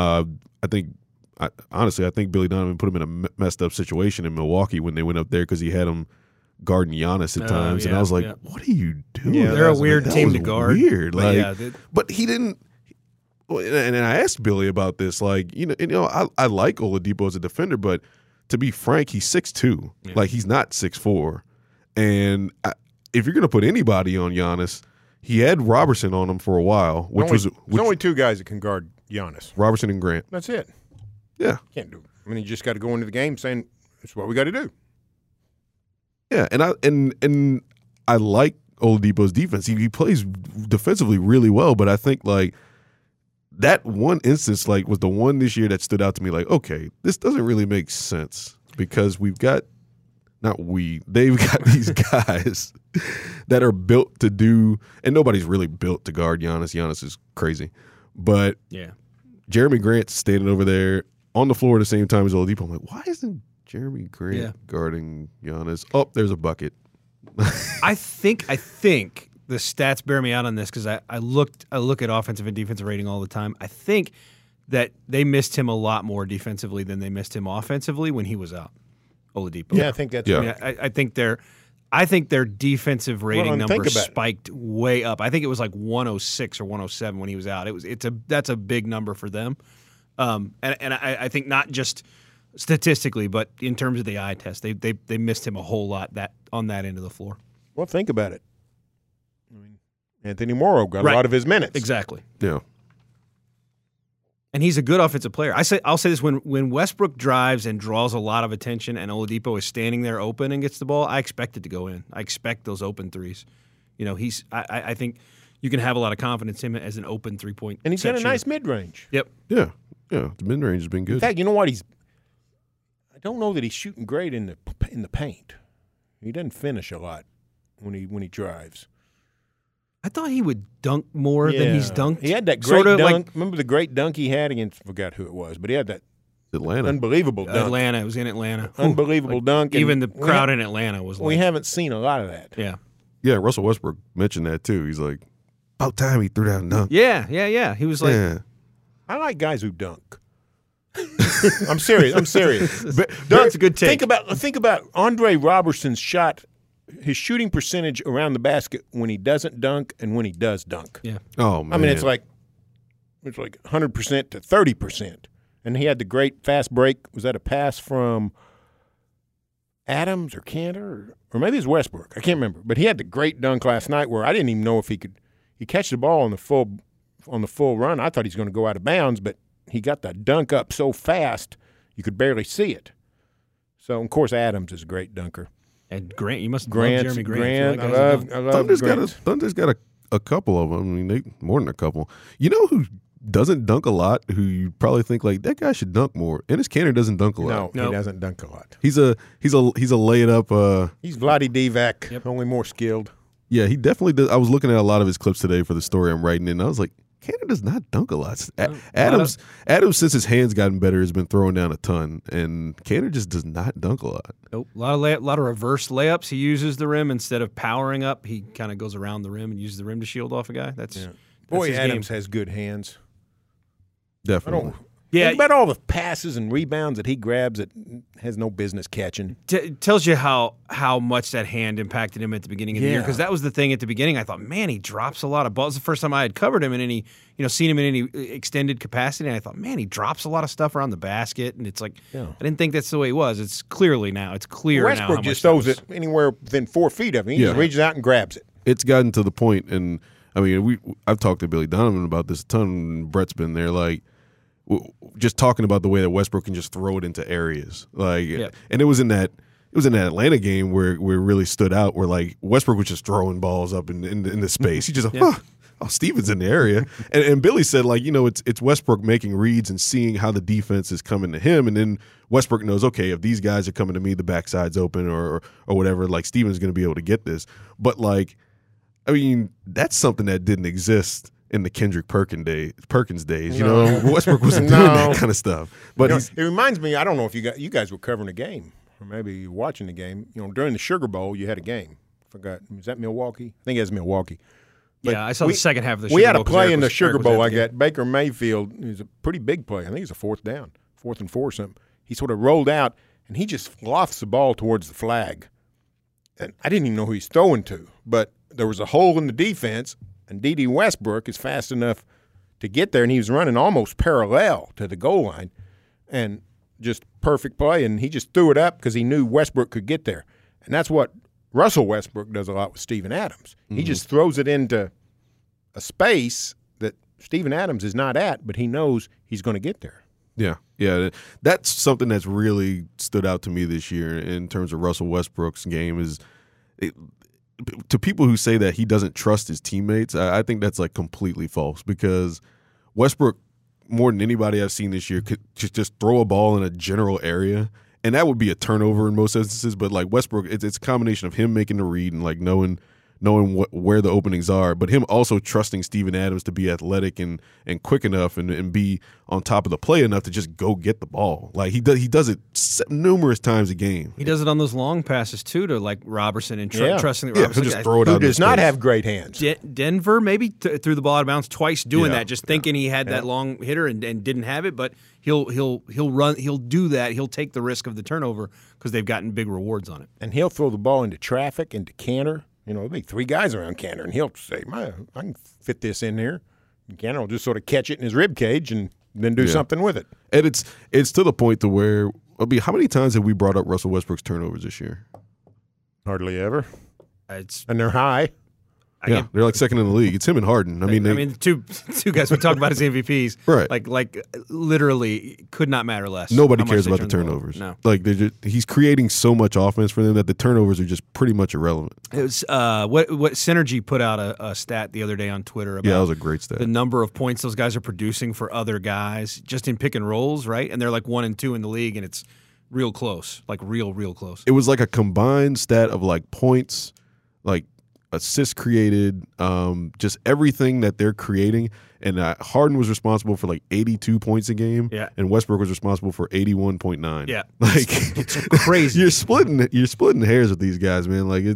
Honestly, I think Billy Donovan put him in a messed up situation in Milwaukee when they went up there because he had him guarding Giannis at times, and I was like, "What are you doing?" Yeah, they're a weird team to guard. Weird, but, but he didn't. And I asked Billy about this, I like Oladipo as a defender, but to be frank, he's 6'2", he's not 6'4", and if you're going to put anybody on Giannis, he had Robertson on him for a while, There's only two guys that can guard Giannis. Robertson and Grant. That's it. Yeah. Can't do it. I mean, you just got to go into the game saying, that's what we got to do. Yeah, and I like Oladipo's defense. He plays defensively really well, but I think, that one instance, was the one this year that stood out to me, okay, this doesn't really make sense because they've got these guys that are built to do, and nobody's really built to guard Giannis. Giannis is crazy. But yeah, Jeremy Grant's standing over there on the floor at the same time as Oladipo. I'm like, why isn't Jeremy Grant guarding Giannis? Oh, there's a bucket. I think the stats bear me out on this because I look at offensive and defensive rating all the time. I think that they missed him a lot more defensively than they missed him offensively when he was out. Oladipo. Yeah, I think that's right. I think their defensive rating number spiked way up. I think it was 106 or 107 when he was out. That's a big number for them. And I think not just statistically, but in terms of the eye test, they missed him a whole lot on that end of the floor. Well, think about it. I mean, Anthony Morrow got a lot of his minutes. Exactly. Yeah. And he's a good offensive player. I'll say this: when Westbrook drives and draws a lot of attention, and Oladipo is standing there open and gets the ball, I expect it to go in. I expect those open threes. I think you can have a lot of confidence in him as an open 3-point. And he's got a nice mid range. Yep. Yeah. The mid range has been good. In fact, you know what? I don't know that he's shooting great in the paint. He doesn't finish a lot when he drives. I thought he would dunk more than he's dunked. He had that great dunk. Remember the great dunk he had against, I forgot who it was, but he had that Atlanta. Unbelievable dunk. Atlanta. It was in Atlanta. Unbelievable dunk. Even the crowd in Atlanta was we haven't seen a lot of that. Yeah. Yeah, Russell Westbrook mentioned that too. He's like, about time he threw down a dunk. Yeah. He was like, I like guys who dunk. I'm serious. That's a good take. Think about Andre Robertson's shot. His shooting percentage around the basket when he doesn't dunk and when he does dunk. Yeah. Oh man. I mean, it's like 100% to 30%. And he had the great fast break. Was that a pass from Adams or Cantor or maybe it was Westbrook? I can't remember. But he had the great dunk last night where I didn't even know if he could. He catch the ball on the full run. I thought he was going to go out of bounds, but he got the dunk up so fast you could barely see it. So of course Adams is a great dunker. And Grant, you must love Jeremy Grant. I love Thunder's got a couple of them. I mean, more than a couple. You know who doesn't dunk a lot? Who you probably think that guy should dunk more? Ennis Cantor doesn't dunk a lot. No, he doesn't dunk a lot. He's a lay it up. He's Vlade Divac, only more skilled. Yeah, he definitely does. I was looking at a lot of his clips today for the story I'm writing, and I was like, Kanter does not dunk a lot. Adams, since his hands gotten better, has been throwing down a ton, and Kanter just does not dunk a lot. Nope. A lot of reverse layups. He uses the rim instead of powering up. He kind of goes around the rim and uses the rim to shield off a guy. Boy, his Adams game. has good hands. Definitely. Yeah, Think about all the passes and rebounds that he grabs that has no business catching. Tells you how much that hand impacted him at the beginning of the year, because that was the thing at the beginning. I thought, man, he drops a lot of balls. The first time I had covered him in any, seen him in any extended capacity, and I thought, man, he drops a lot of stuff around the basket, and it's like, I didn't think that's the way he was. It's clearly now. It's clear now. Westbrook just throws it anywhere within 4 feet of him. He just reaches out and grabs it. It's gotten to the point, and I mean, I've talked to Billy Donovan about this a ton, and Brett's been there, like, just talking about the way that Westbrook can just throw it into areas, and it was in that Atlanta game where it really stood out, where like Westbrook was just throwing balls up in the space. He just Stevens in the area, and Billy said, like, it's Westbrook making reads and seeing how the defense is coming to him, and then Westbrook knows, okay, if these guys are coming to me, the backside's open or whatever, like Stevens is going to be able to get this. But like, I mean, that's something that didn't exist in the Kendrick Perkins days. Westbrook wasn't doing that kind of stuff. But it reminds me, I don't know if you guys were covering a game, or maybe you were watching the game. During the Sugar Bowl, you had a game. Forgot, was that Milwaukee? I think it was Milwaukee. But I saw the second half of the Sugar Bowl. We had a play in the Sugar Bowl. I got Baker Mayfield. It was a pretty big play. I think it was a 4th down, 4th and 4 or something. He sort of rolled out, and he just lofts the ball towards the flag. And I didn't even know who he's throwing to, but there was a hole in the defense, and D.D. Westbrook is fast enough to get there, and he was running almost parallel to the goal line, and just perfect play, and he just threw it up because he knew Westbrook could get there. And that's what Russell Westbrook does a lot with Steven Adams. He just throws it into a space that Steven Adams is not at, but he knows he's going to get there. Yeah. That's something that's really stood out to me this year in terms of Russell Westbrook's game is to people who say that he doesn't trust his teammates, I think that's like completely false, because Westbrook, more than anybody I've seen this year, could just throw a ball in a general area, and that would be a turnover in most instances. But like Westbrook, it's a combination of him making the read and like knowing where the openings are, but him also trusting Steven Adams to be athletic and quick enough and be on top of the play enough to just go get the ball. Like he does it numerous times a game. He does it on those long passes too, to like Robertson and trusting that Robertson he'll just throw it out. Who does not have great hands. Denver maybe threw the ball out of bounds twice doing that, just thinking he had that long hitter and didn't have it, but he'll do that. He'll take the risk of the turnover because they've gotten big rewards on it. And he'll throw the ball into traffic, into Kanter. There'll be 3 guys around Kanter, and he'll say, I can fit this in here. And Kanter will just sort of catch it in his rib cage and then do something with it. And it's to the point to where, how many times have we brought up Russell Westbrook's turnovers this year? Hardly ever. And they're high. They're like second in the league. It's him and Harden. I mean, two guys we talk about as MVPs, right? Like literally could not matter less. Nobody cares about the turnovers. No, like he's creating so much offense for them that the turnovers are just pretty much irrelevant. It was what Synergy put out a stat the other day on Twitter about that was a great stat. The number of points those guys are producing for other guys just in pick and rolls, right? And they're like 1 and 2 in the league, and it's real close, like real close. It was like a combined stat of like points, like assists created, just everything that they're creating. And Harden was responsible for like 82 points a game, and Westbrook was responsible for 81.9. Yeah, like it's crazy. You're splitting hairs with these guys, man. Like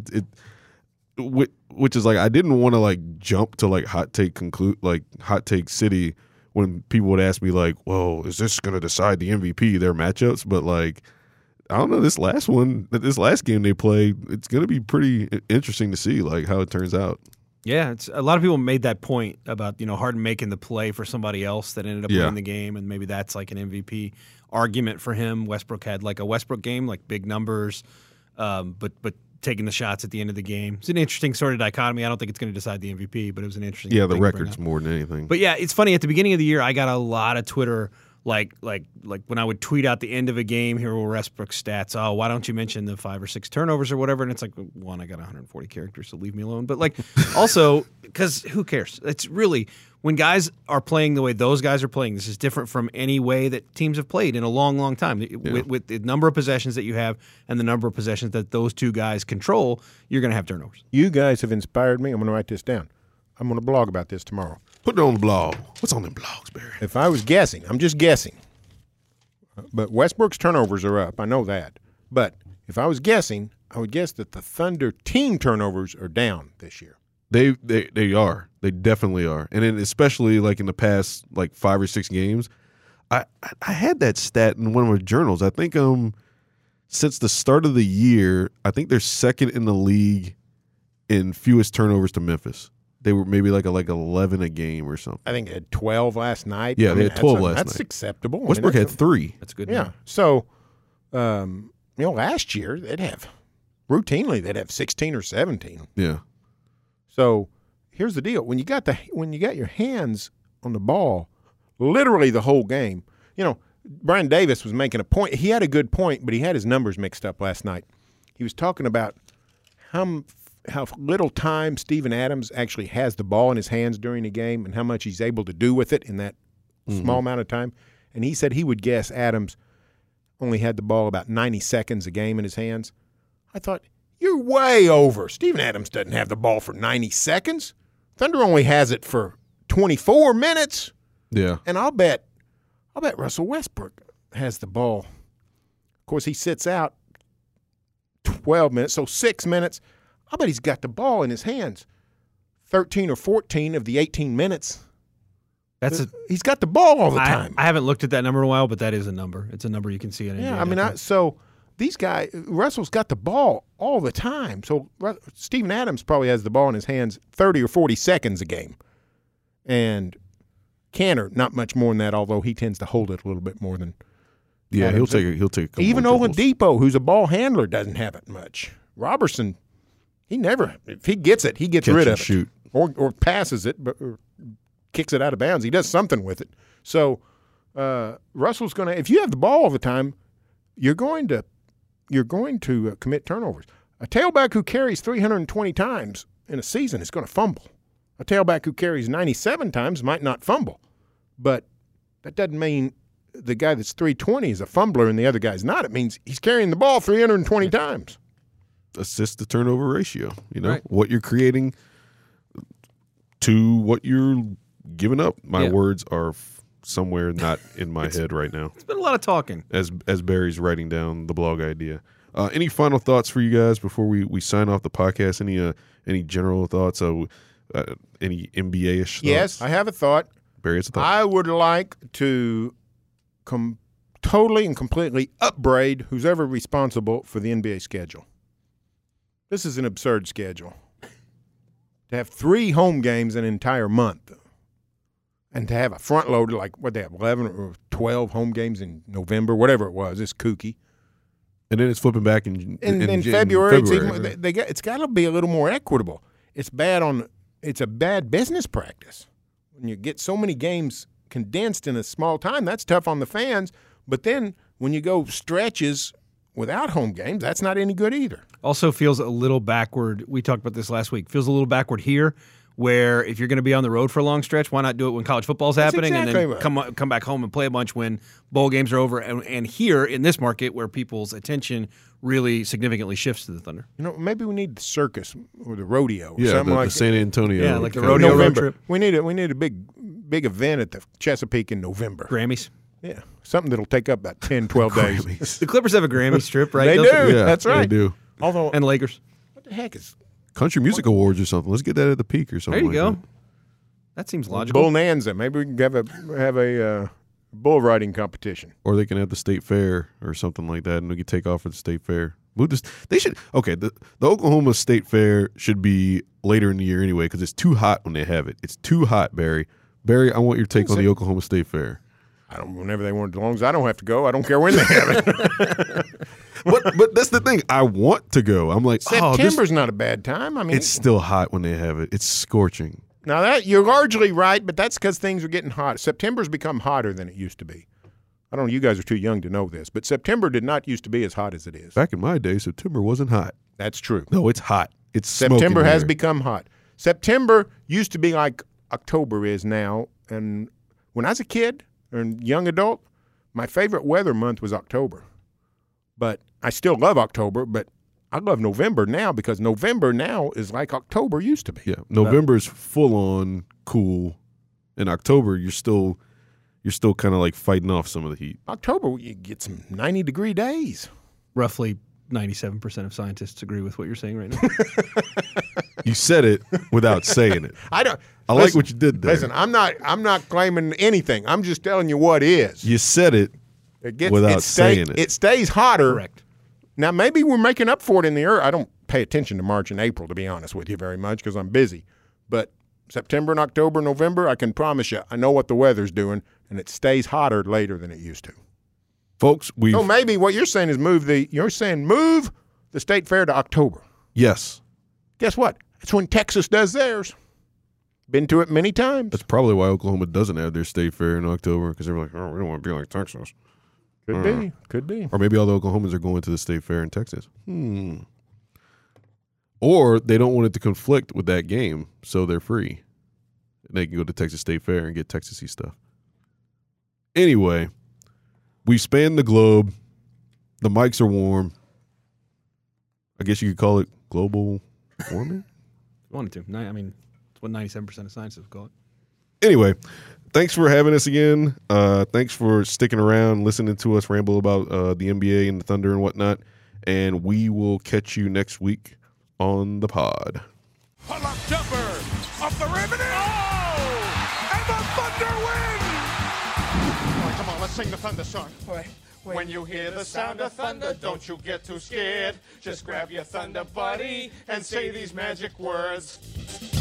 which is like, I didn't want to like jump to like hot take city when people would ask me like, well, is this going to decide the MVP, their matchups? But like, I don't know, this last game they played, it's going to be pretty interesting to see like how it turns out. Yeah, it's a lot of people made that point about Harden making the play for somebody else that ended up winning the game, and maybe that's like an MVP argument for him. Westbrook had like a Westbrook game, like big numbers, but taking the shots at the end of the game. It's an interesting sort of dichotomy. I don't think it's going to decide the MVP, but it was an interesting. Yeah, the records more than anything. But yeah, it's funny. At the beginning of the year, I got a lot of Twitter. Like when I would tweet out the end of a game, here were Westbrook's stats. Oh, why don't you mention the 5 or 6 turnovers or whatever? And it's like, one, I got 140 characters, so leave me alone. But like, also, because who cares? It's really, when guys are playing the way those guys are playing, this is different from any way that teams have played in a long, long time. With the number of possessions that you have and the number of possessions that those two guys control, you're going to have turnovers. You guys have inspired me. I'm going to write this down. I'm going to blog about this tomorrow. Put it on the blog. What's on them blogs, Barry? If I was guessing, I'm just guessing, but Westbrook's turnovers are up. I know that. But if I was guessing, I would guess that the Thunder team turnovers are down this year. They are. They definitely are. And then especially like in the past like 5 or 6 games, I had that stat in one of my journals. I think since the start of the year, I think they're second in the league in fewest turnovers to Memphis. They were maybe like 11 a game or something. I think they had 12 last night. Yeah, they had 12 last night. That's acceptable. Westbrook had 3. That's good. Yeah. So, last year they'd have 16 or 17. Yeah. So here's the deal: when you got your hands on the ball, literally the whole game. Brian Davis was making a point. He had a good point, but he had his numbers mixed up last night. He was talking about how little time Steven Adams actually has the ball in his hands during the game and how much he's able to do with it in that small amount of time. And he said he would guess Adams only had the ball about 90 seconds a game in his hands. I thought, you're way over. Steven Adams doesn't have the ball for 90 seconds. Thunder only has it for 24 minutes. Yeah. And I'll bet Russell Westbrook has the ball. Of course, he sits out 12 minutes, so 6 minutes. I bet he's got the ball in his hands 13 or 14 of the 18 minutes. He's got the ball all the time. I haven't looked at that number in a while, but that is a number. It's a number you can see in NBA. Yeah, I mean, so these guys, Russell's got the ball all the time. So Steven Adams probably has the ball in his hands 30 or 40 seconds a game. And Cantor, not much more than that, although he tends to hold it a little bit more than Yeah, Adams. he'll take a couple Even more dribbles. Oladipo, who's a ball handler, doesn't have it much. Robertson, if he gets it, he gets Catch rid and of it. shoot. Or passes it, or kicks it out of bounds. He does something with it. So Russell's going to, if you have the ball all the time, you're going to commit turnovers. A tailback who carries 320 times in a season is going to fumble. A tailback who carries 97 times might not fumble. But that doesn't mean the guy that's 320 is a fumbler and the other guy's not. It means he's carrying the ball 320 times. Assist to turnover ratio. Right. What you're creating to what you're giving up. My words are somewhere not in my head right now. It's been a lot of talking. As Barry's writing down the blog idea. Any final thoughts for you guys before we sign off the podcast? Any general thoughts? Any NBA-ish thoughts? Yes, I have a thought. Barry has a thought. I would like to totally and completely upbraid who's ever responsible for the NBA schedule. This is an absurd schedule. To have 3 home games an entire month and to have a front loader like what they have, 11 or 12 home games in November, whatever it was, it's kooky. And then it's flipping back in February. It's got to be a little more equitable. It's a bad business practice. When you get so many games condensed in a small time, that's tough on the fans. But then when you go stretches without home games, that's not any good either. Also feels a little backward. We talked about this last week. Feels a little backward here, where if you're going to be on the road for a long stretch, why not do it when college football's happening exactly and then come back home and play a bunch when bowl games are over? And here in this market where people's attention really significantly shifts to the Thunder. Maybe we need the circus or the rodeo or something the like San Antonio. Yeah, like the kind of- rodeo road November. trip. We need a big event at the Chesapeake in November. Grammys. Yeah, something that'll take up about 10, 12 days. Grammys. The Clippers have a Grammy strip, right? They Don't do. Yeah, That's right. They do. Although, And Lakers. what the heck is Country Music Awards or something. Let's get that at the peak or There something. you go. Like That seems logical. Bullnanza? Maybe we can have a bull riding competition. Or they can have the state fair or something like that, and we can take off at the state fair. They should. Okay, the Oklahoma State Fair should be later in the year anyway because it's too hot when they have it. It's too hot, Barry. Barry, I want your take on the Oklahoma State Fair. Whenever they want, as long as I don't have to go, I don't care when they have it. But that's the thing. I want to go. I'm like, September's not a bad time. I mean, it's still hot when they have it. It's scorching. now that you're largely right, but that's because things are getting hot. September's become hotter than it used to be. I don't know. You guys are too young to know this, but September did not used to be as hot as it is. Back in my day, September wasn't hot. That's true. No, it's hot. It's September smoking has there. become hot. September used to be like October is now. And when I was a kid and young adult, my favorite weather month was October. But I still love October, but I love November now because November now is like October used to be. Yeah, November's full on cool in October, you're still kind of like fighting off some of the heat. October, you get some 90-degree days. Roughly 97% of scientists agree with what you're saying right now. You said it without saying it. I don't. I like what you did there. Listen, I'm not claiming anything. I'm just telling you what is. You said it without saying it. It stays hotter. Correct. Now, maybe we're making up for it in the earth. I don't pay attention to March and April, to be honest with you, very much because I'm busy. But September and October, November, I can promise you, I know what the weather's doing, and it stays hotter later than it used to. Folks, So maybe what you're saying is move the state fair to October. Yes. Guess what? That's when Texas does theirs. Been to it many times. That's probably why Oklahoma doesn't have their state fair in October, because they're like, oh, we don't want to be like Texas. Could be. Or maybe all the Oklahomans are going to the state fair in Texas. Or they don't want it to conflict with that game, so they're free. They can go to Texas State Fair and get Texas-y stuff. Anyway, we spanned the globe. The mics are warm. I guess you could call it global warming. Wanted to. I mean, it's what 97% of scientists call it. Anyway, thanks for having us again. Thanks for sticking around, listening to us ramble about the NBA and the Thunder and whatnot. And we will catch you next week on the pod. Pull-up jumper off the rim and and the Thunder win! Come on, let's sing the Thunder song. When you hear the sound of thunder, don't you get too scared. Just grab your Thunder buddy and say these magic words.